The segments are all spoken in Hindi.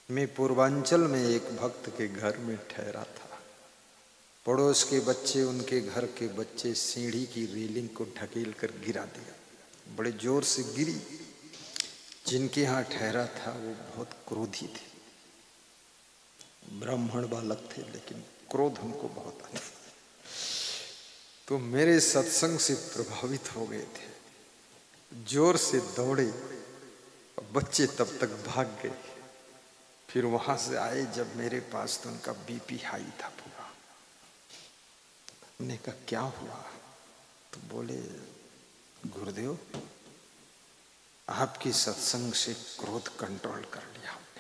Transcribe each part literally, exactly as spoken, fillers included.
मैं पूर्वांचल में एक भक्त के घर में ठहरा था। पड़ोस के बच्चे, उनके घर के बच्चे सीढ़ी की रेलिंग को ढकेल कर गिरा दिया। बड़े जोर से गिरी। जिनके यहाँ ठहरा था वो बहुत क्रोधी थे। ब्राह्मण बालक थे, लेकिन क्रोध उनको बहुत आया। तो मेरे सत्संग से प्रभावित हो गए थे, जोर से दौड़े। बच्चे तब तक भाग गए। फिर वहां से आए जब मेरे पास, तो उनका बीपी हाई था पूरा। हमने कहा क्या हुआ? तो बोले गुरुदेव, आपके सत्संग से क्रोध कंट्रोल कर लिया हमने।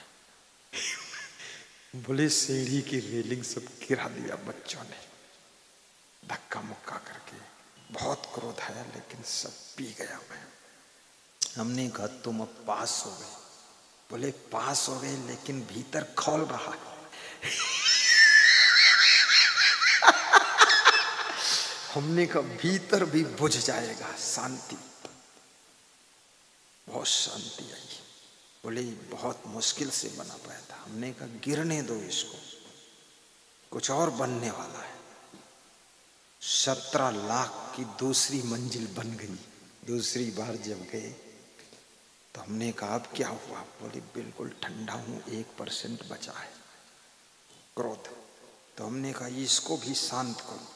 बोले सीढ़ी की रेलिंग सब गिरा दिया बच्चों ने, धक्का मुक्का करके। बहुत क्रोध आया, लेकिन सब पी गया मैं। हमने कहा तुम अब पास हो गए। बोले पास हो गए, लेकिन भीतर खौल रहा है। हमने कहा भीतर भी बुझ जाएगा, शांति, बहुत शांति आई। बोले बहुत मुश्किल से बना पाया था। हमने कहा गिरने दो इसको, कुछ और बनने वाला है। सत्रह लाख की दूसरी मंजिल बन गई। दूसरी बार जब गए तो हमने कहा अब क्या हुआ? बोले बिल्कुल ठंडा हूं, एक परसेंट बचा है क्रोध। तो हमने कहा इसको भी शांत करो,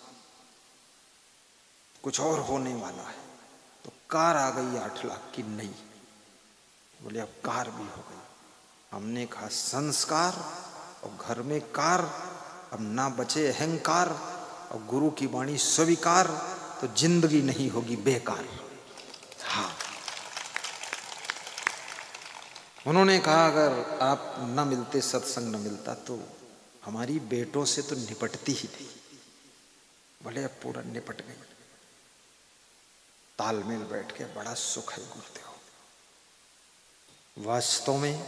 कुछ और होने वाला है। तो कार आ गई आठ लाख की नई। बोले अब कार भी हो गई। हमने कहा संस्कार और घर में कार, अब ना बचे अहंकार और गुरु की वाणी स्वीकार, तो जिंदगी नहीं होगी बेकार। हाँ, उन्होंने कहा अगर आप न मिलते, सत्संग न मिलता, तो हमारी बेटों से तो निपटती ही नहीं। बोले अब पूरा निपट गई। तालमेल बैठ के बड़ा सुख है गुरुदेव। वास्तव में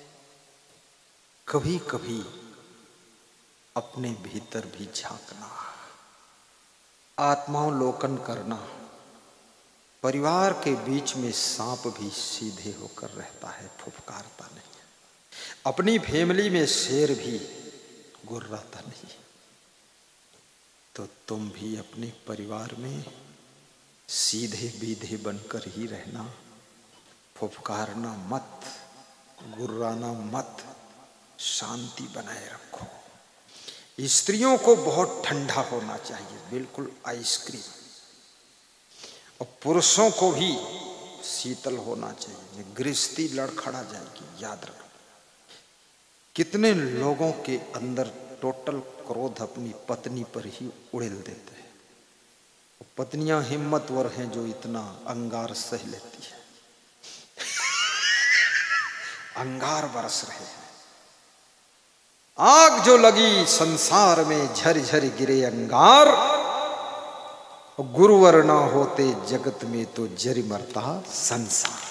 कभी कभी अपने भीतर भी झांकना, आत्मावलोकन करना। परिवार के बीच में सांप भी सीधे होकर रहता है, फुफकारता नहीं। अपनी फैमिली में शेर भी गुर्राता नहीं। तो तुम भी अपने परिवार में सीधे बीधे बनकर ही रहना, फुफकारना मत, गुर्राना मत, शांति बनाए रखो। स्त्रियों को बहुत ठंडा होना चाहिए, बिल्कुल आइसक्रीम। और पुरुषों को भी शीतल होना चाहिए, गृहस्थी लड़खड़ा जाएगी। याद रखो, कितने लोगों के अंदर टोटल क्रोध अपनी पत्नी पर ही उड़ेल देते हैं। पत्नियां हिम्मतवर हैं जो इतना अंगार सह लेती है। अंगार बरस रहे हैं। आग जो लगी संसार में, झरझर गिरे अंगार। गुरुवर ना होते जगत में, तो जरी मरता संसार।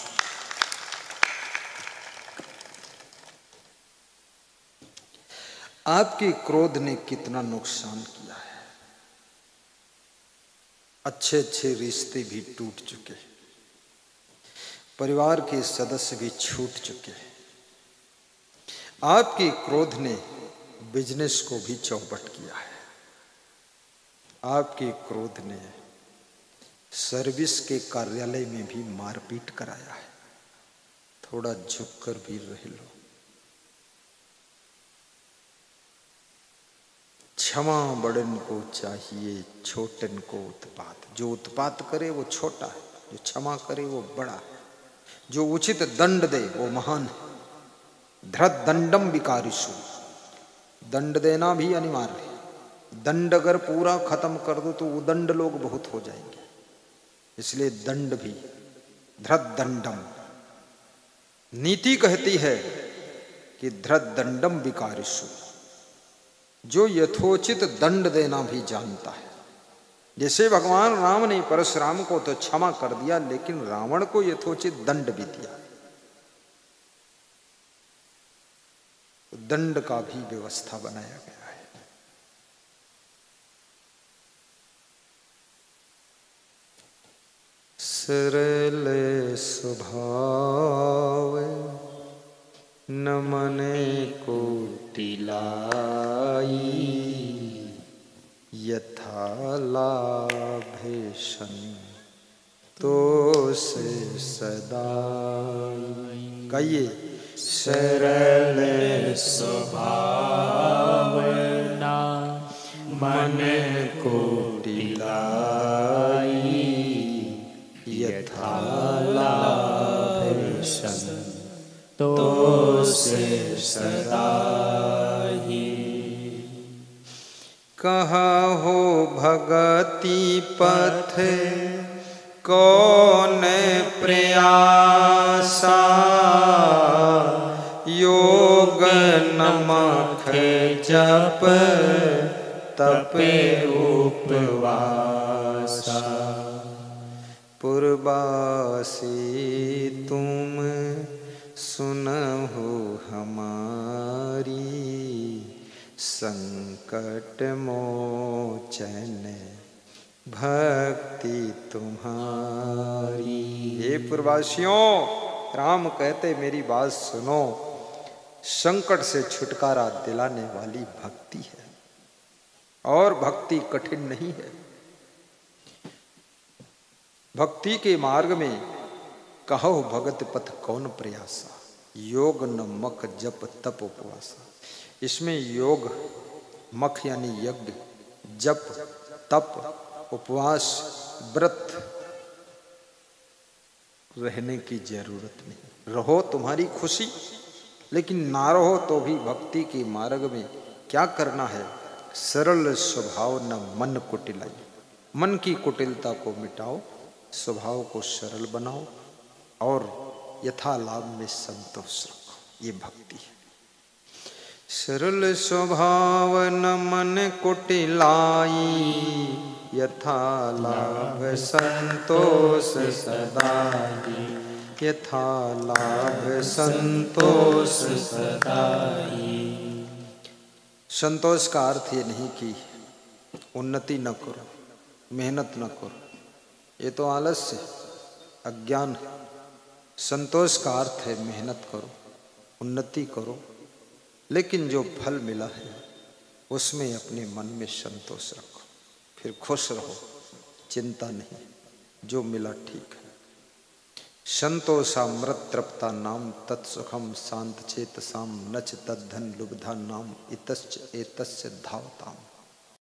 आपके क्रोध ने कितना नुकसान किया है। अच्छे अच्छे रिश्ते भी टूट चुके, परिवार के सदस्य भी छूट चुके हैं। आपके क्रोध ने बिजनेस को भी चौपट किया है। आपके क्रोध ने सर्विस के कार्यालय में भी मारपीट कराया है। थोड़ा झुककर भी रह लो। क्षमा बड़न को चाहिए, छोटन को उत्पात। जो उत्पात करे वो छोटा है, जो क्षमा करे वो बड़ा है, जो उचित दंड दे वो महान है। धृत दंडम विकारिषु, दंड देना भी अनिवार्य है। दंड अगर पूरा खत्म कर दो तो उदंड लोग बहुत हो जाएंगे, इसलिए दंड भी। धृत दंडम, नीति कहती है कि धृत दंडम विकारिषु, जो यथोचित दंड देना भी जानता है। जैसे भगवान राम ने परशुराम को तो क्षमा कर दिया, लेकिन रावण को यथोचित दंड भी दिया। दंड का भी व्यवस्था बनाया गया है। सरल स्वभाव न मने कोटिलाई यथा लाभे संतोष सदाई। कहिए सरल स्वभावना मन कोटिलाई यथा लाभे संतोष सदाई। कहो भगति पथ कौन प्रयासा योग नमक जप तपे उपवासा। पूर्वासी तुम सुनहु हमारी संकट मोचन भक्ति तुम्हारी। हे पूर्ववासियों, राम कहते मेरी बात सुनो, संकट से छुटकारा दिलाने वाली भक्ति है और भक्ति कठिन नहीं है। भक्ति के मार्ग में कहो भगत पथ कौन प्रयासा योग न मख जप तप उपवासा। इसमें योग मख यानी यज्ञ, जप, तप, उपवास, व्रत रहने की जरूरत नहीं। रहो तुम्हारी खुशी, लेकिन ना रहो तो भी भक्ति के मार्ग में क्या करना है? सरल स्वभाव न मन कुटिलाई। मन की कुटिलता को मिटाओ, स्वभाव को सरल बनाओ और यथा लाभ में संतोष रखो। ये भक्ति है। सरल स्वभाव न मन कुटिलाई यथा लाभ संतोष सदाई। यथा लाभ संतोष सदाई। संतोष का अर्थ ये नहीं कि उन्नति न करो, मेहनत न करो, ये तो आलस्य अज्ञान है। संतोष का अर्थ है मेहनत करो, उन्नति करो, लेकिन जो फल मिला है उसमें अपने मन में संतोष रखो, फिर खुश रहो, चिंता नहीं, जो मिला ठीक है। संतोषामृत तृप्ता नाम तत्सुखम शांत चेतसाम नच तद्धन लुब्धा नाम इतश्च एतस्य धावताम।